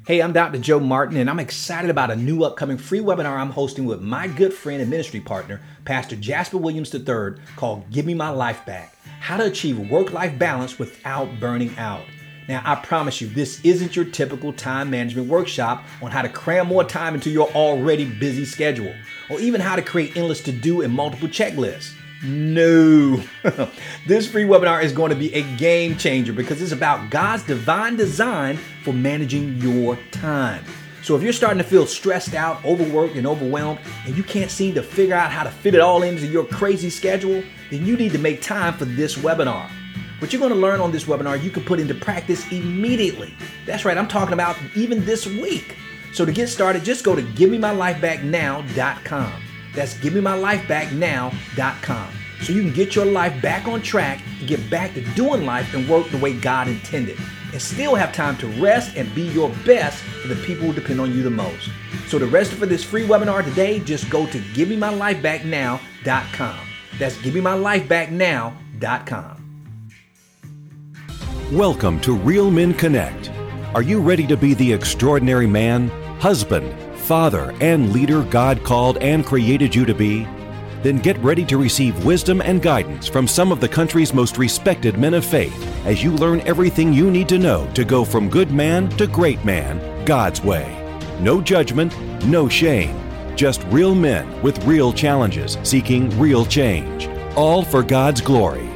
Hey, I'm Dr. Joe Martin, and I'm excited about a new upcoming free webinar I'm hosting with my good friend and ministry partner, Pastor Jasper Williams III, called Give Me My Life Back: How to Achieve Work-Life Balance Without Burning Out. Now, I promise you, this isn't your typical time management workshop on how to cram more time into your already busy schedule, or even how to create endless to-do and multiple checklists. No, this free webinar is going to be a game changer because it's about God's divine design for managing your time. So if you're starting to feel stressed out, overworked, and overwhelmed, and you can't seem to figure out how to fit it all into your crazy schedule, then you need to make time for this webinar. What you're going to learn on this webinar, you can put into practice immediately. That's right, I'm talking about even this week. So to get started, just go to GiveMeMyLifeBackNow.com. That's GiveMeMyLifeBackNow.com. So you can get your life back on track and get back to doing life and work the way God intended, and still have time to rest and be your best for the people who depend on you the most. So to register for this free webinar today, just go to GiveMeMyLifeBackNow.com. That's GiveMeMyLifeBackNow.com. Welcome to Real Men Connect. Are you ready to be the extraordinary man, husband, father, and leader God called and created you to be? Then get ready to receive wisdom and guidance from some of the country's most respected men of faith as you learn everything you need to know to go from good man to great man, God's way. No judgment, no shame. Just real men with real challenges seeking real change. All for God's glory.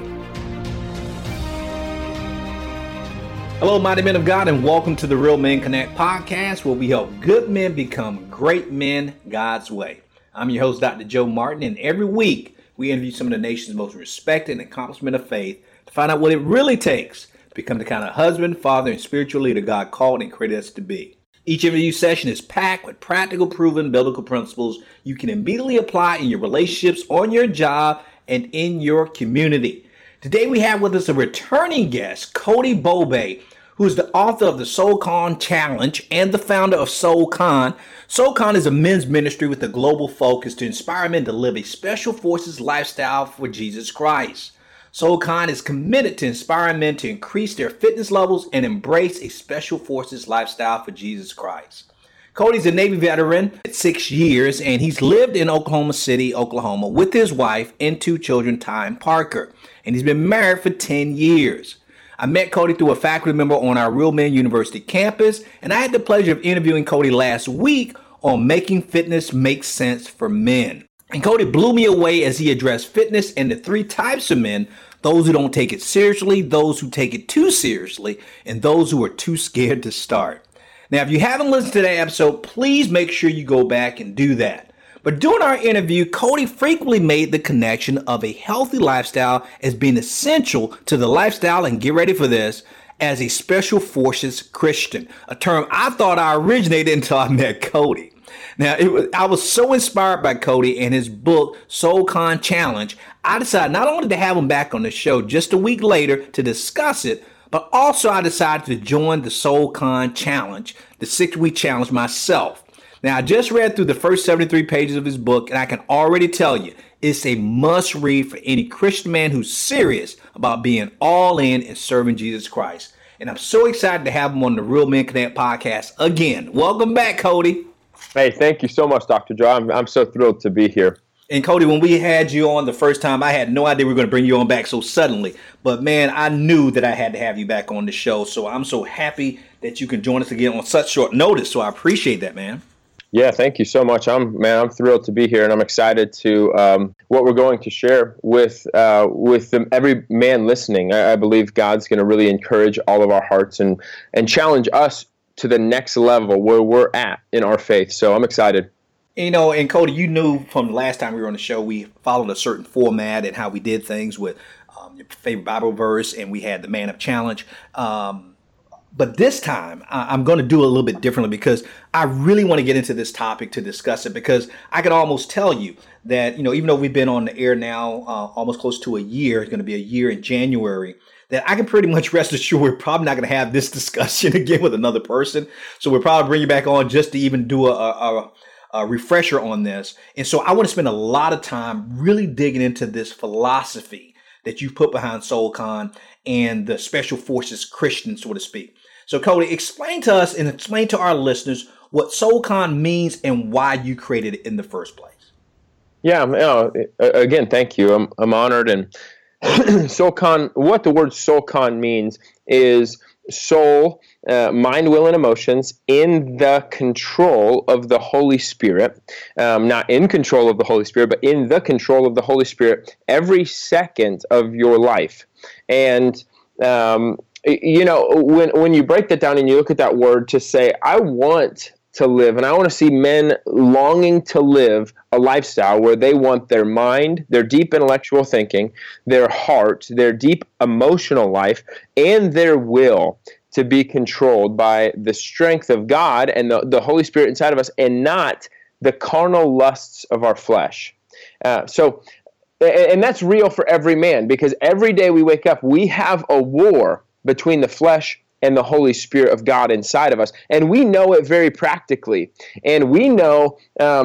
Hello, mighty men of God, and welcome to the Real Men Connect podcast, where we help good men become great men God's way. I'm your host, Dr. Joe Martin, and every week we interview some of the nation's most respected and accomplished men of faith to find out what it really takes to become the kind of husband, father, and spiritual leader God called and created us to be. Each interview session is packed with practical, proven biblical principles you can immediately apply in your relationships, on your job, and in your community. Today we have with us a returning guest, Cody Bobe, who is the author of the SoulCon Challenge and the founder of SoulCon. SoulCon is a men's ministry with a global focus to inspire men to live a special forces lifestyle for Jesus Christ. SoulCon is committed to inspiring men to increase their fitness levels and embrace a special forces lifestyle for Jesus Christ. Cody's a Navy veteran at 6 years, and he's lived in Oklahoma City, Oklahoma, with his wife and 2 children, Ty and Parker. And he's been married for 10 years. I met Cody through a faculty member on our Real Men University campus, and I had the pleasure of interviewing Cody last week on making fitness make sense for men. And Cody blew me away as he addressed fitness and the 3 types of men: those who don't take it seriously, those who take it too seriously, and those who are too scared to start. Now, if you haven't listened to that episode, please make sure you go back and do that. But during our interview, Cody frequently made the connection of a healthy lifestyle as being essential to the lifestyle, and get ready for this, as a special forces Christian, a term I thought I originated until I met Cody. Now, I was so inspired by Cody and his book, SoulCon Challenge, I decided not only to have him back on the show just a week later to discuss it, but also I decided to join the SoulCon Challenge, the 6-week challenge myself. Now, I just read through the first 73 pages of his book, and I can already tell you, it's a must read for any Christian man who's serious about being all in and serving Jesus Christ. And I'm so excited to have him on the Real Men Connect podcast again. Welcome back, Cody. Hey, thank you so much, Dr. Joe. I'm so thrilled to be here. And Cody, when we had you on the first time, I had no idea we were going to bring you on back so suddenly. But man, I knew that I had to have you back on the show. So I'm so happy that you can join us again on such short notice. So I appreciate that, man. Yeah, thank you so much. I'm thrilled to be here, and I'm excited to what we're going to share with every man listening. I believe God's going to really encourage all of our hearts and challenge us to the next level where we're at in our faith. So I'm excited. You know, and Cody, you knew from the last time we were on the show, we followed a certain format and how we did things with your favorite Bible verse, and we had the Man Up Challenge. But this time, I'm going to do it a little bit differently because I really want to get into this topic to discuss it, because I can almost tell you that, you know, even though we've been on the air now almost close to a year, it's going to be a year in January, that I can pretty much rest assured we're probably not going to have this discussion again with another person. So we'll probably bring you back on just to even do a refresher on this. And so I want to spend a lot of time really digging into this philosophy that you've put behind SoulCon and the Special Forces Christian, so to speak. So Cody, explain to us and explain to our listeners what SoulCon means and why you created it in the first place. Yeah, again, thank you. I'm honored. And SoulCon, what the word SoulCon means is soul, mind, will, and emotions in the control of the Holy Spirit. Not in control of the Holy Spirit, but in the control of the Holy Spirit every second of your life. And when you break that down and you look at that word to say, I want to live, and I want to see men longing to live a lifestyle where they want their mind, their deep intellectual thinking, their heart, their deep emotional life, and their will to be controlled by the strength of God and the Holy Spirit inside of us, and not the carnal lusts of our flesh. And that's real for every man, because every day we wake up, we have a war between the flesh and the Holy Spirit of God inside of us. And we know it very practically. And we know,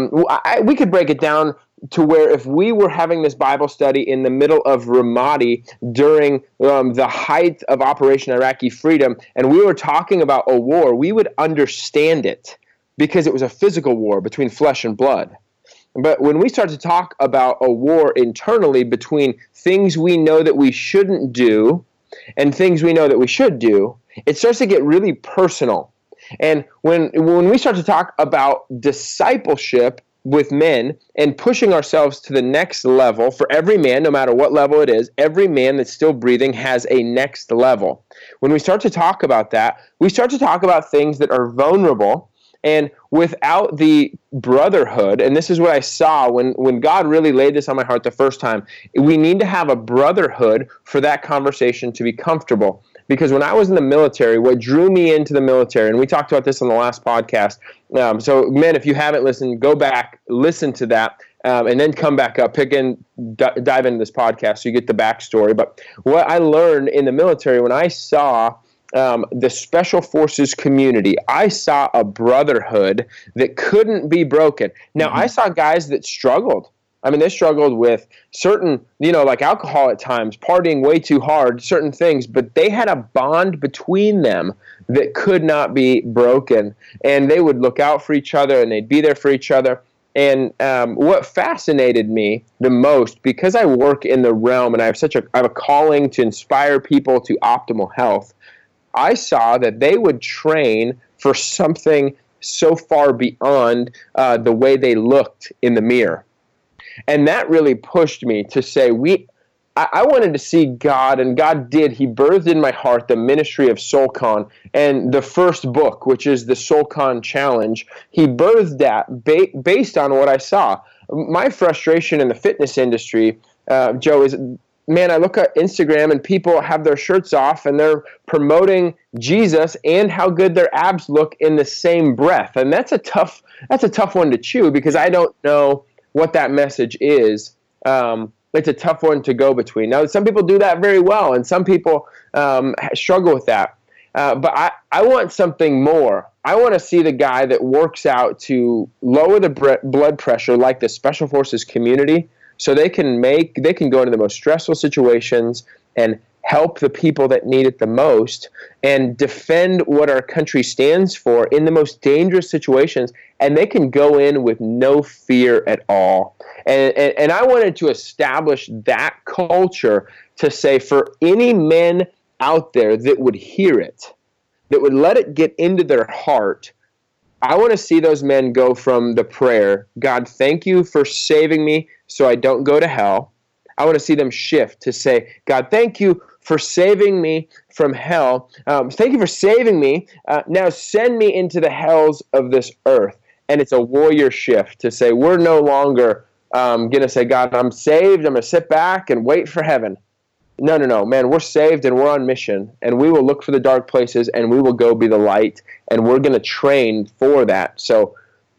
we could break it down to where if we were having this Bible study in the middle of Ramadi during the height of Operation Iraqi Freedom, and we were talking about a war, we would understand it because it was a physical war between flesh and blood. But when we start to talk about a war internally between things we know that we shouldn't do and things we know that we should do, it starts to get really personal. And when we start to talk about discipleship with men and pushing ourselves to the next level, for every man, no matter what level it is, every man that's still breathing has a next level. When we start to talk about that, we start to talk about things that are vulnerable. And without the brotherhood, and this is what I saw when God really laid this on my heart the first time, we need to have a brotherhood for that conversation to be comfortable. Because when I was in the military, what drew me into the military, and we talked about this on the last podcast, so men, if you haven't listened, go back, listen to that, and then come back up, dive into this podcast so you get the backstory. But what I learned in the military, when I saw the Special Forces community, I saw a brotherhood that couldn't be broken. Now, I saw guys that struggled. I mean, they struggled with certain, like alcohol at times, partying way too hard, certain things, but they had a bond between them that could not be broken. And they would look out for each other and they'd be there for each other. And what fascinated me the most, because I work in the realm and I have a calling to inspire people to optimal health, I saw that they would train for something so far beyond the way they looked in the mirror. And that really pushed me to say, I wanted to see God, and God did. He birthed in my heart the ministry of SoulCon, and the first book, which is the SoulCon Challenge, he birthed that based on what I saw. My frustration in the fitness industry, Joe, is, man, I look at Instagram and people have their shirts off and they're promoting Jesus and how good their abs look in the same breath. And that's a tough one to chew, because I don't know what that message is. It's a tough one to go between. Now, some people do that very well, and some people struggle with that. But I want something more. I want to see the guy that works out to lower the blood pressure like the Special Forces community, so they can go into the most stressful situations and help the people that need it the most and defend what our country stands for in the most dangerous situations, and they can go in with no fear at all. And I wanted to establish that culture to say, for any men out there that would hear it, that would let it get into their heart, I want to see those men go from the prayer, God, thank you for saving me so I don't go to hell. I want to see them shift to say, God, thank you for saving me from hell. Thank you for saving me. Now send me into the hells of this earth. And it's a warrior shift to say, we're no longer going to say, God, I'm saved. I'm going to sit back and wait for heaven. No, man, we're saved and we're on mission. And we will look for the dark places and we will go be the light. And we're going to train for that. So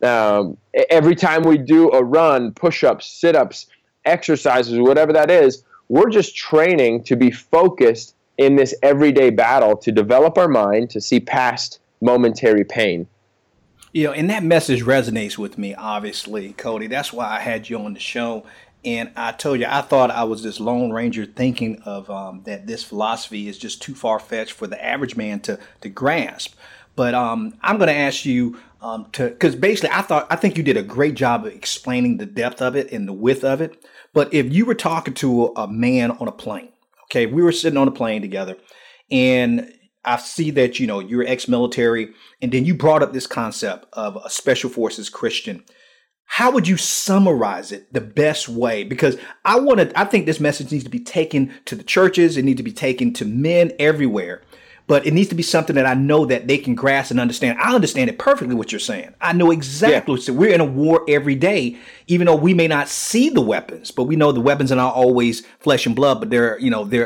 every time we do a run, push-ups, sit-ups, exercises, whatever that is, we're just training to be focused in this everyday battle to develop our mind to see past momentary pain. And that message resonates with me, obviously, Cody. That's why I had you on the show. And I told you, I thought I was this Lone Ranger thinking of that this philosophy is just too far-fetched for the average man to grasp. But I'm going to ask you because basically I think you did a great job of explaining the depth of it and the width of it. But if you were talking to a man on a plane, okay, we were sitting on a plane together, and I see that, you're ex-military, and then you brought up this concept of a special forces Christian. How would you summarize it the best way? Because I think this message needs to be taken to the churches. It needs to be taken to men everywhere. But it needs to be something that I know that they can grasp and understand. I understand it perfectly what you're saying. I know exactly what you're saying. We're in a war every day, even though we may not see the weapons, but we know the weapons are not always flesh and blood, but they're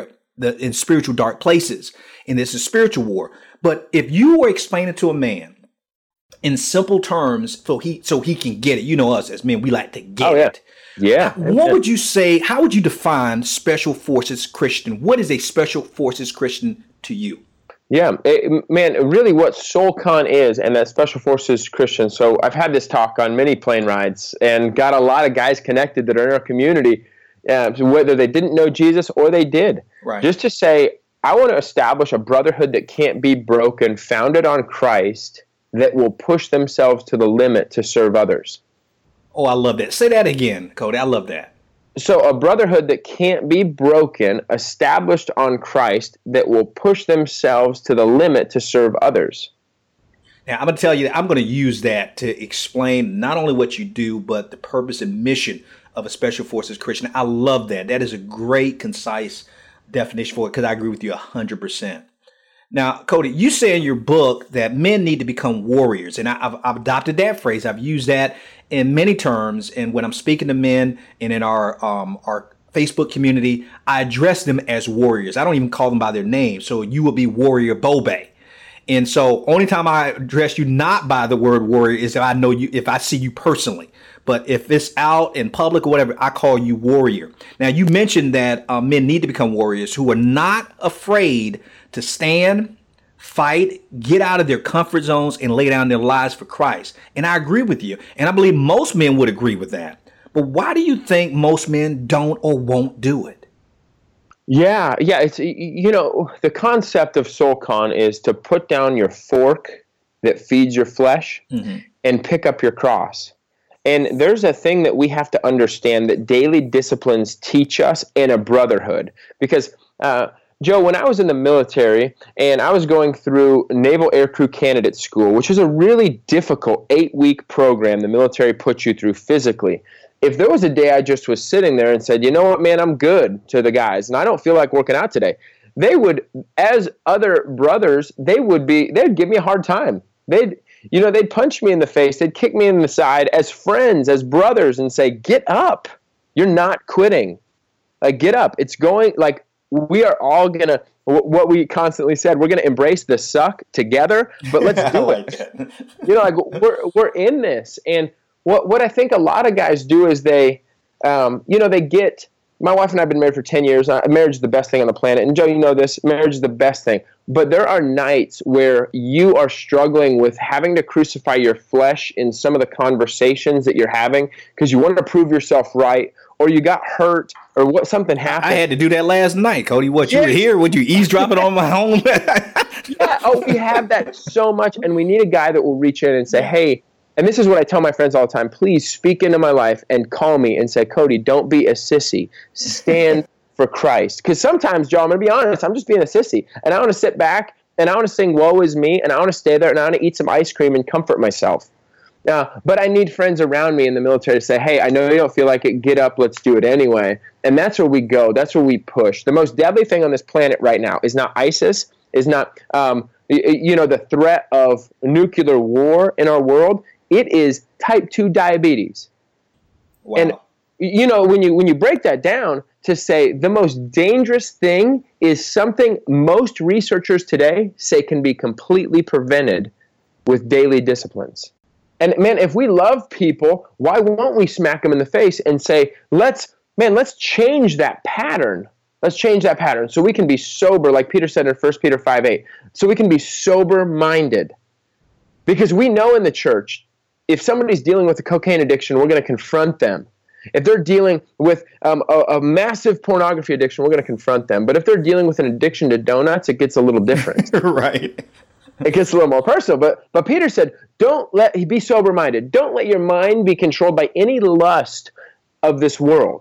in spiritual dark places. And this is spiritual war. But if you were explaining to a man in simple terms, so he can get it. You know us as men, we like to get it. Yeah. What would you say? How would you define Special Forces Christian? What is a Special Forces Christian to you? Yeah, man, really what SoulCon is, and that Special Forces Christian. So I've had this talk on many plane rides and got a lot of guys connected that are in our community, whether they didn't know Jesus or they did. Right. Just to say, I want to establish a brotherhood that can't be broken, founded on Christ, that will push themselves to the limit to serve others. Oh, I love that. Say that again, Cody. I love that. So a brotherhood that can't be broken, established on Christ, that will push themselves to the limit to serve others. Now, I'm going to tell you that I'm going to use that to explain not only what you do, but the purpose and mission of a Special Forces Christian. I love that. That is a great, concise definition for it, because I agree with you 100%. Now, Cody, you say in your book that men need to become warriors, and I've adopted that phrase. I've used that in many terms, and when I'm speaking to men and in our Facebook community, I address them as warriors. I don't even call them by their name. So you will be Warrior Bobe. And so only time I address you not by the word warrior is if I know you, if I see you personally. But if it's out in public or whatever, I call you warrior. Now, you mentioned that men need to become warriors who are not afraid to stand, fight, get out of their comfort zones, and lay down their lives for Christ. And I agree with you. And I believe most men would agree with that. But why do you think most men don't or won't do it? Yeah. It's, the concept of SoulCon is to put down your fork that feeds your flesh and pick up your cross. And there's a thing that we have to understand that daily disciplines teach us in a brotherhood. Because, Joe, when I was in the military and I was going through Naval Aircrew Candidate School, which is a really difficult 8-week program the military puts you through physically, if there was a day I just was sitting there and said, you know what, man, I'm good to the guys, and I don't feel like working out today, they would, as other brothers, they'd give me a hard time. They'd punch me in the face. They'd kick me in the side as friends, as brothers, and say, get up. You're not quitting. Like, get up. It's going, like, we are all going to, what we constantly said, we're going to embrace the suck together, but let's do it. We're in this. And what I think a lot of guys do is they get, my wife and I have been married for 10 years. Marriage is the best thing on the planet. And Joe, you know this, marriage is the best thing. But there are nights where you are struggling with having to crucify your flesh in some of the conversations that you're having because you want to prove yourself right, or you got hurt, or something happened. I had to do that last night, Cody. You were here? Would you eavesdropping on my home? We have that so much, and we need a guy that will reach in and say, hey, and this is what I tell my friends all the time, please speak into my life and call me and say, Cody, don't be a sissy. Stand for Christ. Because sometimes, Joe, I'm going to be honest, I'm just being a sissy. And I want to sit back, and I want to sing woe is me, and I want to stay there, and I want to eat some ice cream and comfort myself. But I need friends around me in the military to say, hey, I know you don't feel like it, get up, let's do it anyway. And that's where we go. That's where we push. The most deadly thing on this planet right now is not ISIS, is not the threat of nuclear war in our world. It is type 2 diabetes. Wow. And, when you break that down to say the most dangerous thing is something most researchers today say can be completely prevented with daily disciplines. And, man, if we love people, why won't we smack them in the face and say, let's change that pattern. Let's change that pattern so we can be sober, like Peter said in 1 Peter 5:8, so we can be sober-minded. Because we know in the church, if somebody's dealing with a cocaine addiction, we're going to confront them. If they're dealing with a massive pornography addiction, we're going to confront them. But if they're dealing with an addiction to donuts, it gets a little different. Right. It gets a little more personal. But Peter said, be sober-minded. Don't let your mind be controlled by any lust of this world,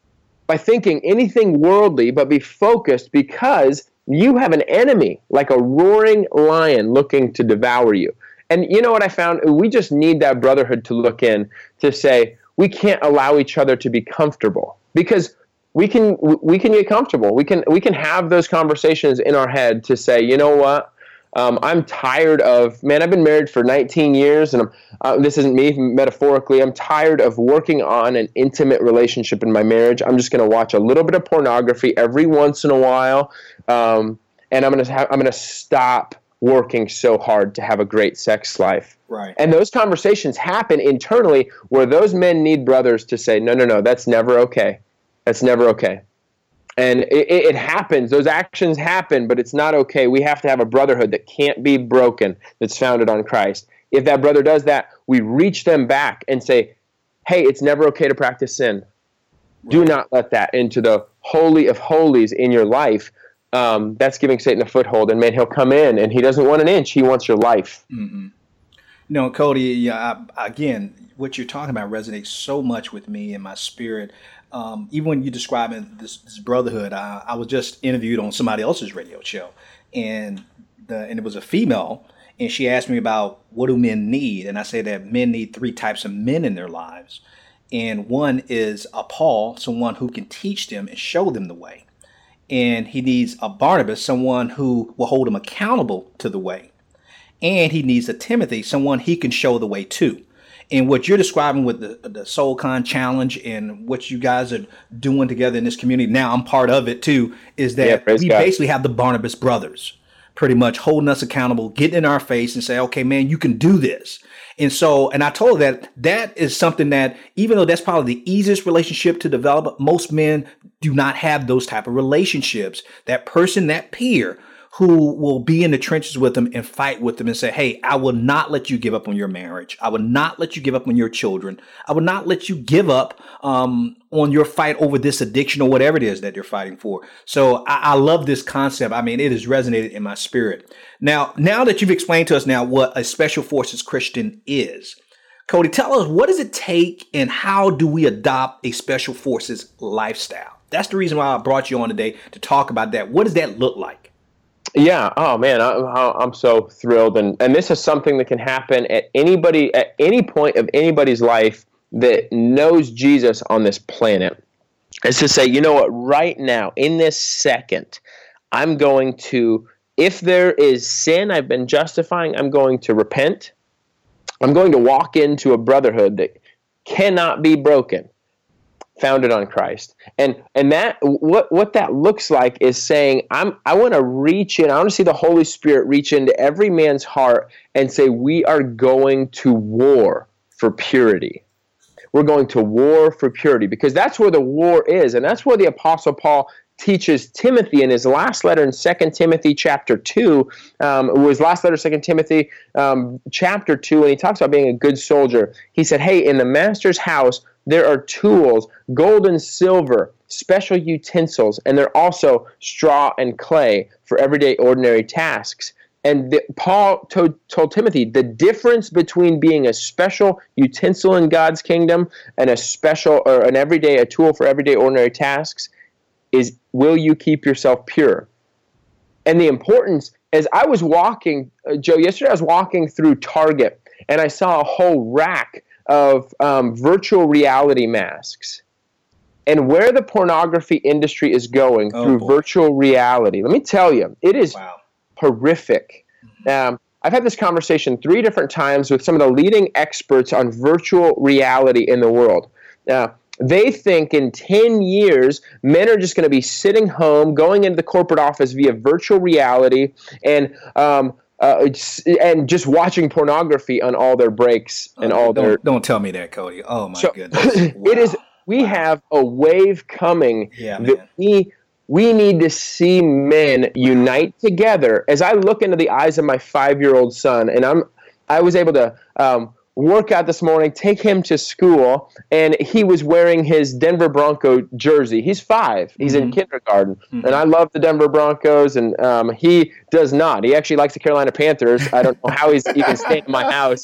by thinking anything worldly, but be focused, because you have an enemy like a roaring lion looking to devour you. And you know what I found? We just need that brotherhood to look in to say, we can't allow each other to be comfortable, because we can get comfortable. We can have those conversations in our head to say, you know what? I'm tired of, man, I've been married for 19 years, and this isn't me metaphorically. I'm tired of working on an intimate relationship in my marriage. I'm just going to watch a little bit of pornography every once in a while, and I'm going to stop working so hard to have a great sex life. Right. And those conversations happen internally where those men need brothers to say, no, that's never okay. That's never okay. And it happens. Those actions happen, but it's not okay. We have to have a brotherhood that can't be broken, that's founded on Christ. If that brother does that, we reach them back and say, hey, it's never okay to practice sin. Right. Do not let that into the holy of holies in your life. That's giving Satan a foothold. And man, he'll come in and he doesn't want an inch. He wants your life. Mm-hmm. No, Cody, again, what you're talking about resonates so much with me in my spirit. Even when you're describing this brotherhood, I was just interviewed on somebody else's radio show, and it was a female, and she asked me about what do men need, and I said that men need 3 types of men in their lives, and one is a Paul, someone who can teach them and show them the way, and he needs a Barnabas, someone who will hold him accountable to the way, and he needs a Timothy, someone he can show the way to. And what you're describing with the SoulCon Challenge and what you guys are doing together in this community, now I'm part of it too, is that we basically have the Barnabas brothers pretty much holding us accountable, getting in our face and say, okay, man, you can do this. And I told her that is something that, even though that's probably the easiest relationship to develop, most men do not have those type of relationships. That person, that peer, who will be in the trenches with them and fight with them and say, hey, I will not let you give up on your marriage. I will not let you give up on your children. I will not let you give up on your fight over this addiction or whatever it is that you're fighting for. So I love this concept. I mean, it has resonated in my spirit. Now that you've explained to us now what a Special Forces Christian is, Cody, tell us, what does it take and how do we adopt a Special Forces lifestyle? That's the reason why I brought you on today, to talk about that. What does that look like? Yeah. Oh man, I'm so thrilled, and this is something that can happen at any point of anybody's life that knows Jesus on this planet. Is to say, you know what, right now in this second, I'm going to, if there is sin I've been justifying, I'm going to repent. I'm going to walk into a brotherhood that cannot be broken, founded on Christ. And that what that looks like is saying, I want to reach in, I want to see the Holy Spirit reach into every man's heart and say, we are going to war for purity. We're going to war for purity, because that's where the war is. And that's where the Apostle Paul teaches Timothy in his last letter in 2 Timothy chapter 2, his last letter, 2 Timothy chapter 2, and he talks about being a good soldier. He said, hey, in the master's house, there are tools, gold and silver, special utensils, and there are also straw and clay for everyday ordinary tasks. And Paul told Timothy the difference between being a special utensil in God's kingdom and a tool for everyday ordinary tasks is, will you keep yourself pure? And the importance, as I was walking, Joe, yesterday I was walking through Target, and I saw a whole rack of virtual reality masks. And where the pornography industry is going through virtual reality, let me tell you, it is horrific. I've had this conversation 3 different times with some of the leading experts on virtual reality in the world. They think in 10 years, men are just going to be sitting home, going into the corporate office via virtual reality, and just watching pornography on all their breaks and all their. Don't tell me that, Cody. Oh my goodness! Wow. It is. We have a wave coming. Yeah, that we need to see men unite together. As I look into the eyes of my 5-year-old son, and I was able to workout this morning, take him to school, and he was wearing his Denver Bronco jersey. He's 5. He's in kindergarten. And I love the Denver Broncos, and he does not. He actually likes the Carolina Panthers. I don't know how he's even staying in my house.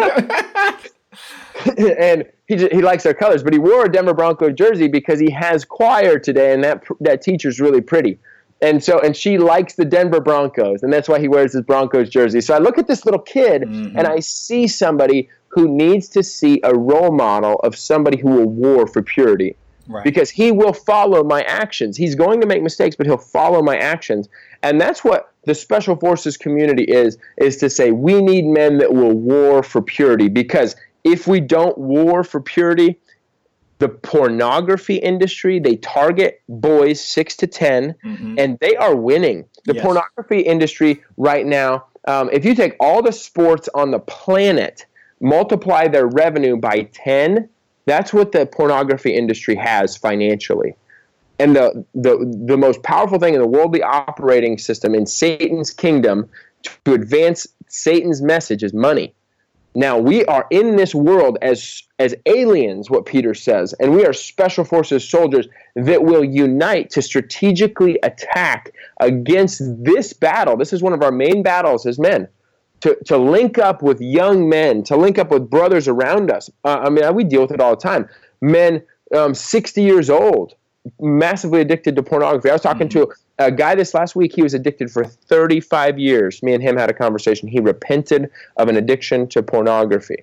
And he likes their colors, but he wore a Denver Bronco jersey because he has choir today, and that teacher's really pretty. And she likes the Denver Broncos, and that's why he wears his Broncos jersey. So I look at this little kid, and I see somebody who needs to see a role model of somebody who will war for purity. Right. Because he will follow my actions. He's going to make mistakes, but he'll follow my actions. And that's what the Special Forces community is to say we need men that will war for purity. Because if we don't war for purity, the pornography industry, they target boys 6 to 10, and they are winning. The pornography industry right now, if you take all the sports on the planet, multiply their revenue by 10, that's what the pornography industry has financially. And the most powerful thing in the worldly operating system in Satan's kingdom to advance Satan's message is money. Now, we are in this world as aliens, what Peter says, and we are special forces soldiers that will unite to strategically attack against this battle. This is one of our main battles as men, to link up with young men, to link up with brothers around us. We deal with it all the time. Men 60 years old, massively addicted to pornography. I was talking to a guy this last week. He was addicted for 35 years. Me and him had a conversation. He repented of an addiction to pornography.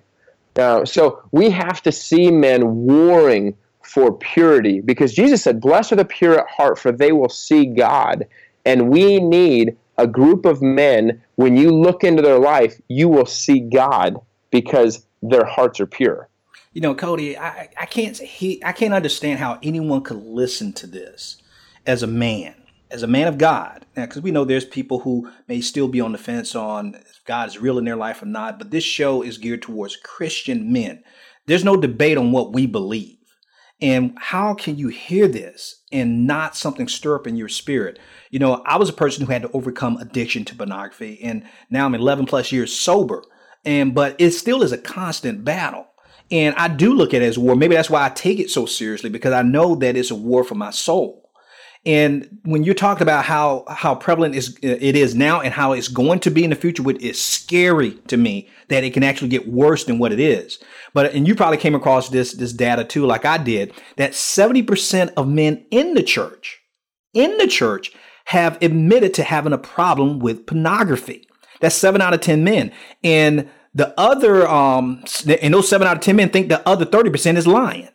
So we have to see men warring for purity, because Jesus said, "Blessed are the pure at heart, for they will see God." And we need a group of men, when you look into their life, you will see God because their hearts are pure. You know, Cody, I can't understand how anyone could listen to this as a man of God. Now, because we know there's people who may still be on the fence on if God is real in their life or not, but this show is geared towards Christian men. There's no debate on what we believe. And how can you hear this and not something stir up in your spirit? You know, I was a person who had to overcome addiction to pornography, and now I'm 11 plus years sober. But it still is a constant battle. And I do look at it as war. Maybe that's why I take it so seriously, because I know that it's a war for my soul. And when you talked about how prevalent it is now and how it's going to be in the future, which is scary to me that it can actually get worse than what it is. And you probably came across this data too, like I did, that 70% of men in the church have admitted to having a problem with pornography. That's 7 out of 10 men. And the other, and those 7 out of 10 men think the other 30% is lying.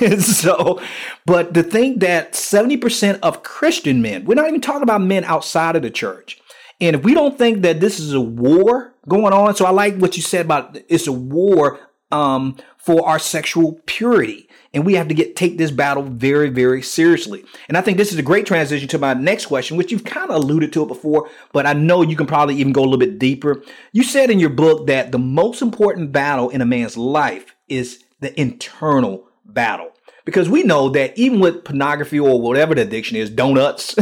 But to think that 70% of Christian men, we're not even talking about men outside of the church. And if we don't think that this is a war going on, so I like what you said about it's a war for our sexual purity. And we have to take this battle very, very seriously. And I think this is a great transition to my next question, which you've kind of alluded to it before, but I know you can probably even go a little bit deeper. You said in your book that the most important battle in a man's life is the internal battle. Because we know that even with pornography or whatever the addiction is, donuts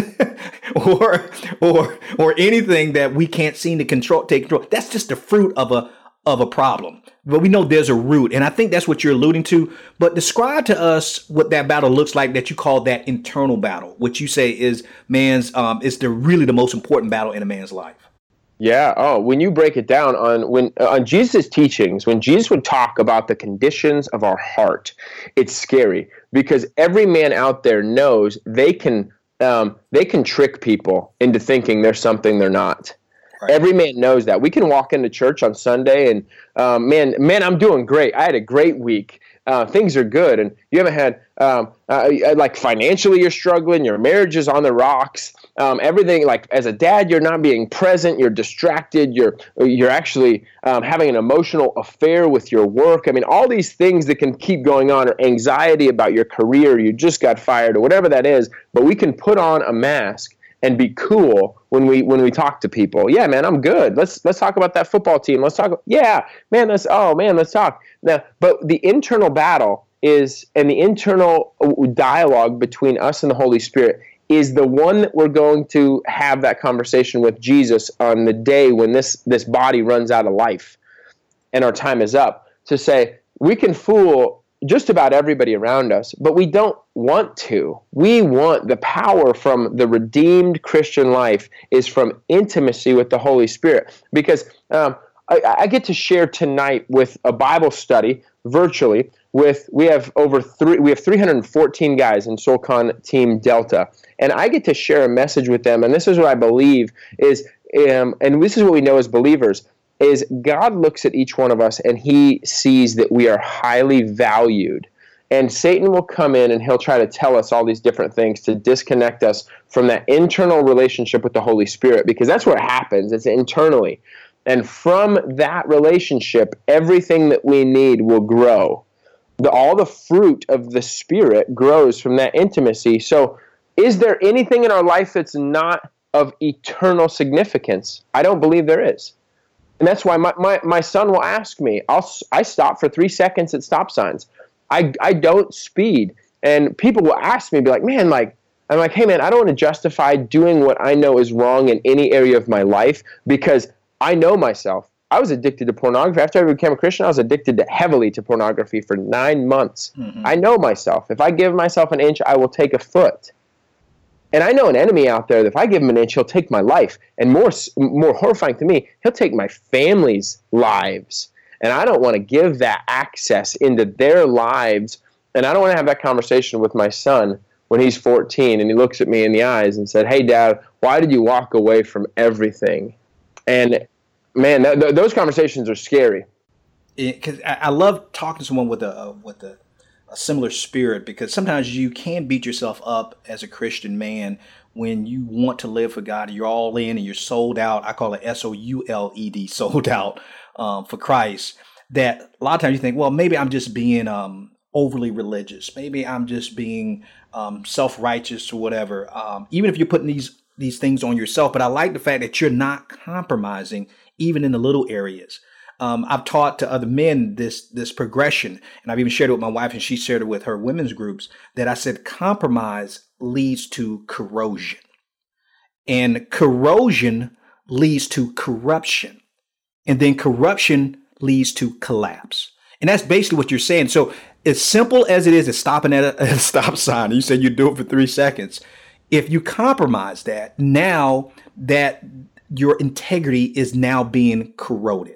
or anything that we can't seem to take control, that's just the fruit of a problem. But we know there's a root, and I think that's what you're alluding to. But describe to us what that battle looks like that you call that internal battle, which you say is is really the most important battle in a man's life. Yeah. Oh, when you break it down on Jesus' teachings, when Jesus would talk about the conditions of our heart, it's scary because every man out there knows they can trick people into thinking there's something they're not. Right. Every man knows that. We can walk into church on Sunday and man, I'm doing great. I had a great week. Things are good, and you haven't had like financially you're struggling, your marriage is on the rocks, everything, like as a dad you're not being present, you're distracted, you're actually having an emotional affair with your work. I mean, all these things that can keep going on, or anxiety about your career, you just got fired, or whatever that is. But we can put on a mask and be cool when we talk to people. Yeah, man, I'm good. Let's talk about that football team. Let's talk. Yeah, man, let's talk. Now, but the internal battle and the internal dialogue between us and the Holy Spirit is the one that we're going to have that conversation with Jesus on the day when this body runs out of life and our time is up. to say we can fool just about everybody around us, but we don't want to. We want the power from the redeemed Christian life is from intimacy with the Holy Spirit. Because I get to share tonight with a Bible study virtually. We have 314 guys in SoulCon Team Delta, and I get to share a message with them. And this is what I believe is, and this is what we know as believers, is God looks at each one of us and he sees that we are highly valued. And Satan will come in and he'll try to tell us all these different things to disconnect us from that internal relationship with the Holy Spirit, because that's where it happens. It's internally. And from that relationship, everything that we need will grow. All the fruit of the Spirit grows from that intimacy. So is there anything in our life that's not of eternal significance? I don't believe there is. And that's why my son will ask me. I stop for 3 seconds at stop signs. I don't speed. And people will ask me, be like, man, like, I'm like, hey, man, I don't want to justify doing what I know is wrong in any area of my life because I know myself. I was addicted to pornography. After I became a Christian, I was addicted heavily to pornography for 9 months. Mm-hmm. I know myself. If I give myself an inch, I will take a foot. And I know an enemy out there that if I give him an inch, he'll take my life. And more horrifying to me, he'll take my family's lives. And I don't want to give that access into their lives. And I don't want to have that conversation with my son when he's 14 and he looks at me in the eyes and said, hey, Dad, why did you walk away from everything? And, man, those conversations are scary. Because I love talking to someone with a similar spirit, because sometimes you can beat yourself up as a Christian man when you want to live for God. You're all in and you're sold out. I call it SOULED, sold out for Christ. That a lot of times you think, well, maybe I'm just being overly religious. Maybe I'm just being self-righteous or whatever. Even if you're putting these things on yourself. But I like the fact that you're not compromising even in the little areas. I've taught to other men this progression, and I've even shared it with my wife, and she shared it with her women's groups, that I said compromise leads to corrosion, and corrosion leads to corruption, and then corruption leads to collapse. And that's basically what you're saying. So as simple as it is as stopping at a stop sign, you said you do it for 3 seconds. If you compromise that, now that your integrity is now being corroded.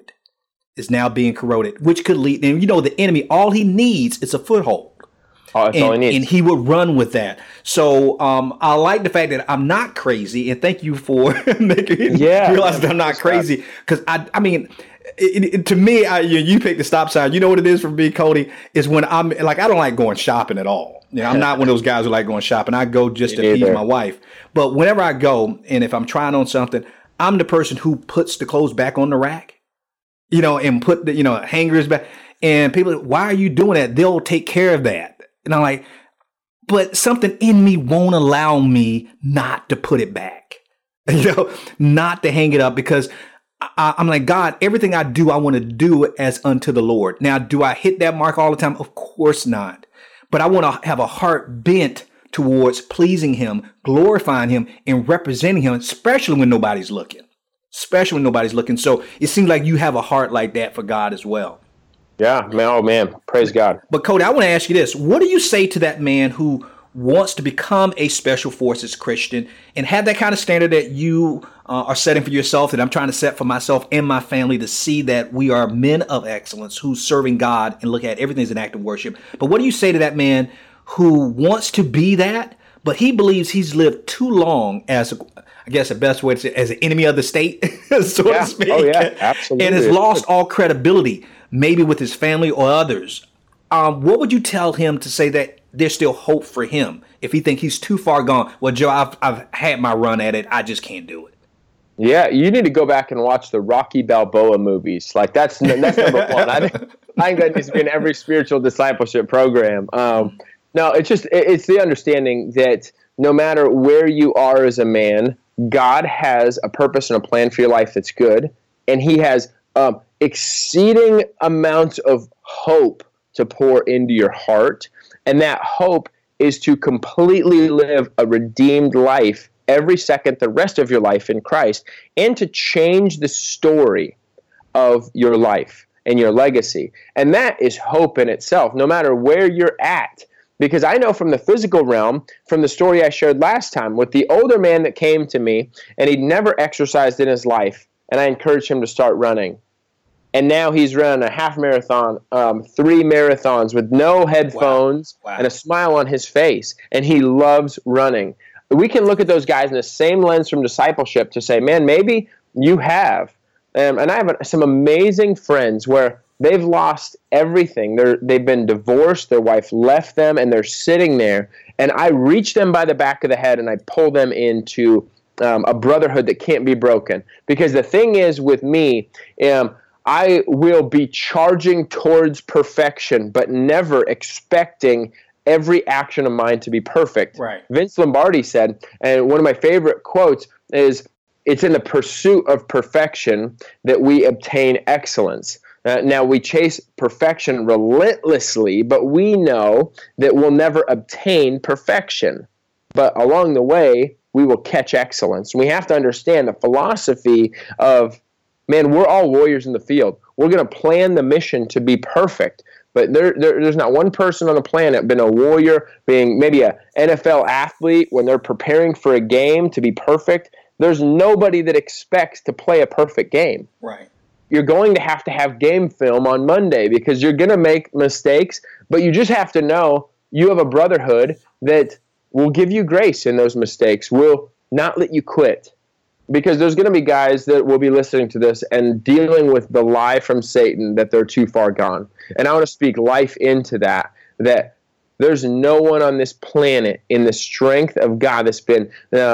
Which could lead, and the enemy, all he needs is a foothold. Oh, that's all he needs. And he would run with that. So I like the fact that I'm not crazy, and thank you for making me realize that I'm not crazy. Because I mean, to me, you pick the stop sign. You know what it is for me, Cody, is when I'm like, I don't like going shopping at all. I'm not one of those guys who like going shopping. I go just to appease my wife. But whenever I go, and if I'm trying on something, I'm the person who puts the clothes back on the rack. And put the, hangers back. And people are like, why are you doing that? They'll take care of that. And I'm like, but something in me won't allow me not to put it back, not to hang it up, because I'm like, God, everything I do, I want to do as unto the Lord. Now, do I hit that mark all the time? Of course not. But I want to have a heart bent towards pleasing him, glorifying him, and representing him, especially when nobody's looking. So it seems like you have a heart like that for God as well. Yeah, man. Oh, man. Praise God. But Cody, I want to ask you this. What do you say to that man who wants to become a special forces Christian and have that kind of standard that you are setting for yourself, that I'm trying to set for myself and my family, to see that we are men of excellence who's serving God and look at everything as an act of worship? But what do you say to that man who wants to be that, but he believes he's lived too long as I guess the best way to say it, as an enemy of the state, so to speak. Oh, yeah, absolutely. And has lost all credibility, maybe with his family or others. What would you tell him to say that there's still hope for him if he thinks he's too far gone? Well, Joe, I've had my run at it. I just can't do it. Yeah, you need to go back and watch the Rocky Balboa movies. Like that's number one. I think that needs to be in every spiritual discipleship program. No, it's the understanding that no matter where you are as a man, God has a purpose and a plan for your life that's good, and he has exceeding amounts of hope to pour into your heart, and that hope is to completely live a redeemed life every second, the rest of your life in Christ, and to change the story of your life. and your legacy. And that is hope in itself, no matter where you're at. Because I know from the physical realm, from the story I shared last time, with the older man that came to me and he'd never exercised in his life, and I encouraged him to start running. And now he's run a half marathon, 3 marathons with no headphones and a smile on his face. And he loves running. We can look at those guys in the same lens from discipleship to say, man, maybe you have. And I have some amazing friends where they've lost everything. They've been divorced. Their wife left them, and they're sitting there. And I reach them by the back of the head, and I pull them into a brotherhood that can't be broken. Because the thing is with me, I will be charging towards perfection, but never expecting every action of mine to be perfect. Right. Vince Lombardi said, and one of my favorite quotes is, it's in the pursuit of perfection that we obtain excellence. Now, we chase perfection relentlessly, but we know that we'll never obtain perfection. But along the way, we will catch excellence. We have to understand the philosophy of, man, we're all warriors in the field. We're going to plan the mission to be perfect. But there's not one person on the planet been a warrior, being maybe an NFL athlete when they're preparing for a game to be perfect. There's nobody that expects to play a perfect game. Right. You're going to have game film on Monday because you're going to make mistakes, but you just have to know you have a brotherhood that will give you grace in those mistakes, will not let you quit. Because there's going to be guys that will be listening to this and dealing with the lie from Satan that they're too far gone. And I want to speak life into that there's no one on this planet in the strength of God that's been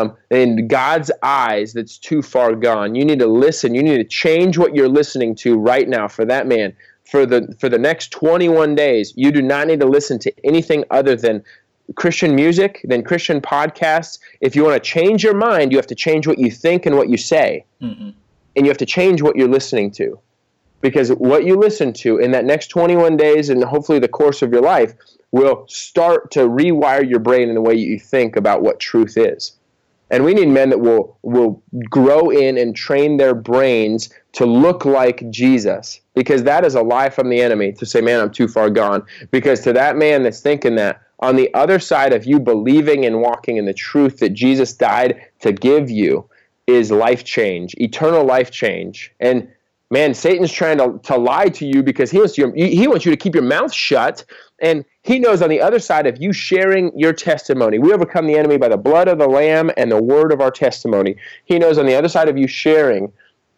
in God's eyes that's too far gone. You need to listen. You need to change what you're listening to right now for that man. For the next 21 days, you do not need to listen to anything other than Christian music, than Christian podcasts. If you want to change your mind, you have to change what you think and what you say. Mm-hmm. And you have to change what you're listening to. Because what you listen to in that next 21 days and hopefully the course of your life will start to rewire your brain in the way you think about what truth is. And we need men that will grow in and train their brains to look like Jesus. Because that is a lie from the enemy to say, man, I'm too far gone. Because to that man that's thinking that, on the other side of you believing and walking in the truth that Jesus died to give you is life change, eternal life change. And man, Satan's trying to lie to you because he wants you to keep your mouth shut. And he knows on the other side of you sharing your testimony, we overcome the enemy by the blood of the Lamb and the word of our testimony. He knows on the other side of you sharing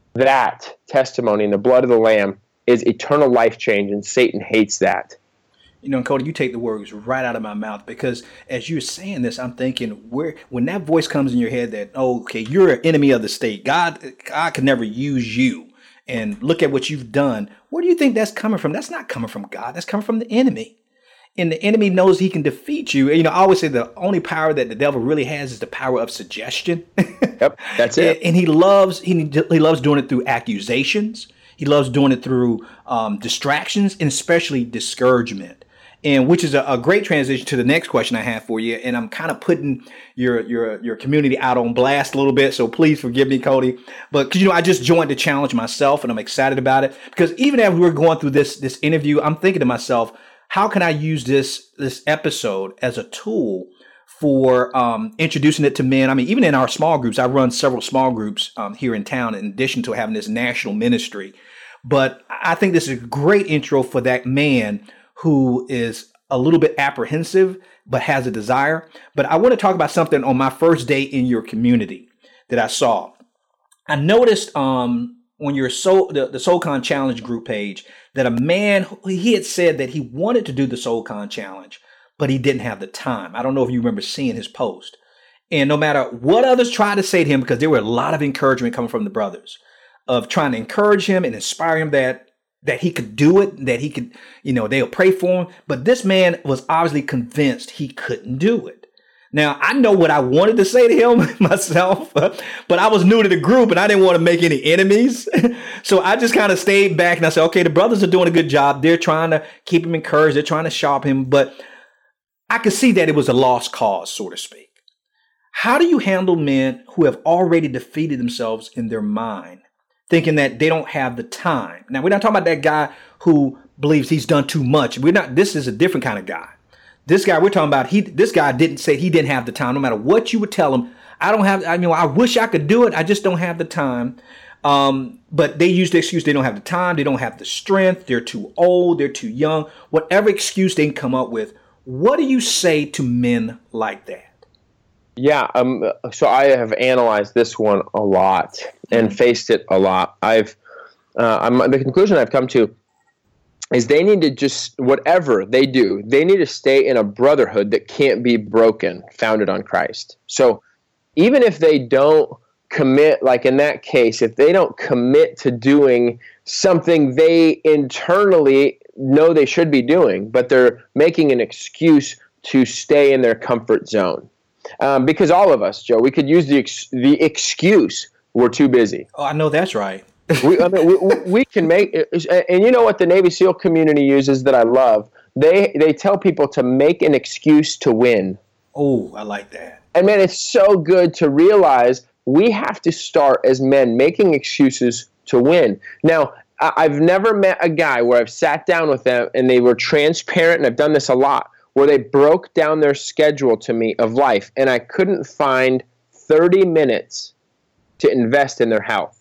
that testimony and the blood of the Lamb is eternal life change, and Satan hates that. You know, Cody, you take the words right out of my mouth, because as you're saying this, I'm thinking, when that voice comes in your head that, oh, okay, you're an enemy of the state, God can never use you, and look at what you've done. Where do you think that's coming from? That's not coming from God. That's coming from the enemy. And the enemy knows he can defeat you. You know, I always say the only power that the devil really has is the power of suggestion. Yep, that's it. And he loves doing it through accusations. He loves doing it through distractions, and especially discouragement. And which is a great transition to the next question I have for you. And I'm kind of putting your community out on blast a little bit, so please forgive me, Cody. But because, you know, I just joined the challenge myself, and I'm excited about it. Because even as we're going through this interview, I'm thinking to myself, how can I use this episode as a tool for introducing it to men? I mean, even in our small groups, I run several small groups here in town, in addition to having this national ministry. But I think this is a great intro for that man who is a little bit apprehensive, but has a desire. But I want to talk about something on my first day in your community that I saw. I noticed on your the SoulCon Challenge group page that a man, he had said that he wanted to do the SoulCon Challenge, but he didn't have the time. I don't know if you remember seeing his post. And no matter what others tried to say to him, because there were a lot of encouragement coming from the brothers, of trying to encourage him and inspire him that he could do it, that he could, you know, they'll pray for him. But this man was obviously convinced he couldn't do it. Now, I know what I wanted to say to him myself, but I was new to the group and I didn't want to make any enemies. So I just kind of stayed back and I said, okay, the brothers are doing a good job. They're trying to keep him encouraged. They're trying to sharpen him. But I could see that it was a lost cause, so to speak. How do you handle men who have already defeated themselves in their mind thinking that they don't have the time. Now, we're not talking about that guy who believes he's done too much. This is a different kind of guy. This guy we're talking about, this guy didn't say he didn't have the time. No matter what you would tell him, I wish I could do it. I just don't have the time. But they use the excuse they don't have the time. They don't have the strength. They're too old. They're too young. Whatever excuse they can come up with. What do you say to men like that? Yeah, so I have analyzed this one a lot and faced it a lot. The conclusion I've come to is they need to just, whatever they do, they need to stay in a brotherhood that can't be broken, founded on Christ. So even if they don't commit, like in that case, if they don't commit to doing something they internally know they should be doing, but they're making an excuse to stay in their comfort zone. Because all of us, Joe, we could use the excuse we're too busy. Oh, I know that's right. we can make it, and you know what the Navy SEAL community uses that I love? They tell people to make an excuse to win. Oh, I like that. And man, it's so good to realize we have to start as men making excuses to win. Now, I've never met a guy where I've sat down with them and they were transparent, and I've done this a lot, where they broke down their schedule to me of life, and I couldn't find 30 minutes to invest in their health.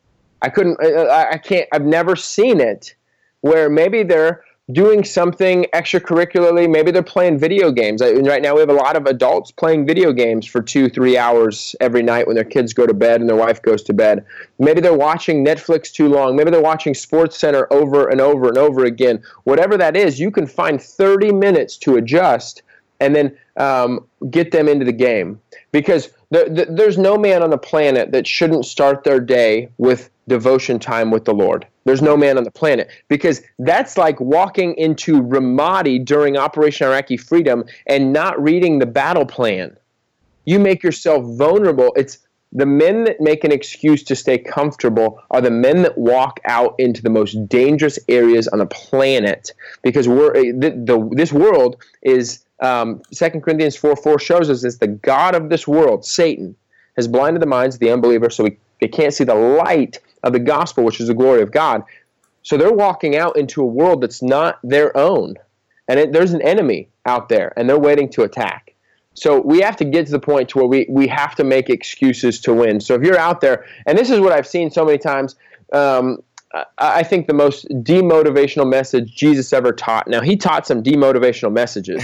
I've never seen it where maybe they're doing something extracurricularly. Maybe they're playing video games. Right now we have a lot of adults playing video games for 2-3 hours every night when their kids go to bed and their wife goes to bed. Maybe they're watching Netflix too long. Maybe they're watching SportsCenter over and over and over again. Whatever that is, you can find 30 minutes to adjust and then get them into the game. Because there's no man on the planet that shouldn't start their day with devotion time with the Lord. There's no man on the planet, because that's like walking into Ramadi during Operation Iraqi Freedom and not reading the battle plan. You make yourself vulnerable. It's the men that make an excuse to stay comfortable are the men that walk out into the most dangerous areas on the planet, because this world is 2 Corinthians 4:4 shows us is the God of this world, Satan, has blinded the minds of the unbeliever so they can't see the light of the gospel, which is the glory of God. So they're walking out into a world that's not their own. And there's an enemy out there, and they're waiting to attack. So we have to get to the point to where we have to make excuses to win. So if you're out there, and this is what I've seen so many times, I think the most demotivational message Jesus ever taught. Now, he taught some demotivational messages.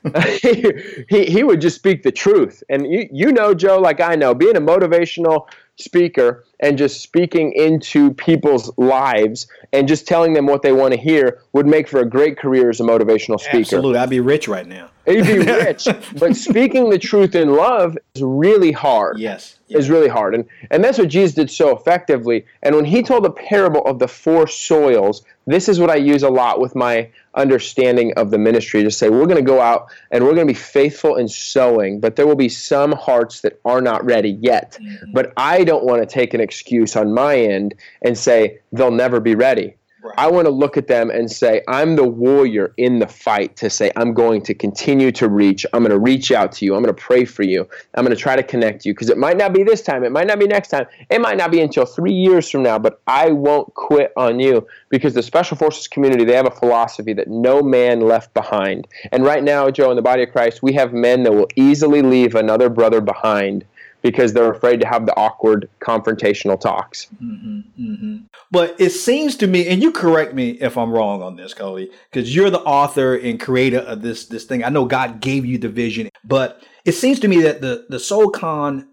he would just speak the truth. And you know, Joe, like I know, being a motivational speaker and just speaking into people's lives and just telling them what they want to hear would make for a great career as a motivational speaker. Absolutely. I'd be rich right now. You'd be rich. But speaking the truth in love is really hard. Yes. Is really hard. And that's what Jesus did so effectively. And when he told the parable of the 4 soils, this is what I use a lot with my understanding of the ministry, to say we're going to go out and we're going to be faithful in sowing, but there will be some hearts that are not ready yet. Mm-hmm. But I don't want to take an excuse on my end and say they'll never be ready. Right. I want to look at them and say, I'm the warrior in the fight, to say, I'm going to continue to reach. I'm going to reach out to you. I'm going to pray for you. I'm going to try to connect you, because it might not be this time. It might not be next time. It might not be until 3 years from now, but I won't quit on you, because the Special Forces community, they have a philosophy that no man left behind. And right now, Joe, in the body of Christ, we have men that will easily leave another brother behind because they're afraid to have the awkward confrontational talks. Mm-hmm, mm-hmm. But it seems to me, and you correct me if I'm wrong on this, Cody, because you're the author and creator of this thing. I know God gave you the vision, but it seems to me that the SoulCon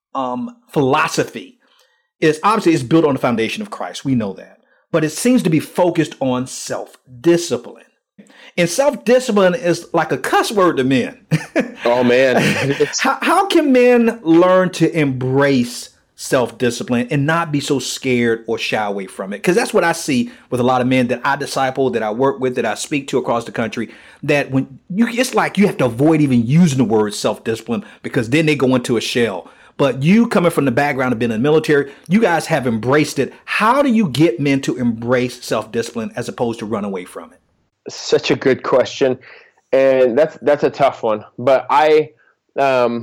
philosophy is obviously it's built on the foundation of Christ. We know that. But it seems to be focused on self-discipline. And self-discipline is like a cuss word to men. Oh, man. How can men learn to embrace self-discipline and not be so scared or shy away from it? Because that's what I see with a lot of men that I disciple, that I work with, that I speak to across the country, that it's like you have to avoid even using the word self-discipline, because then they go into a shell. But you, coming from the background of being in the military, you guys have embraced it. How do you get men to embrace self-discipline as opposed to run away from it? Such a good question, and that's a tough one. But I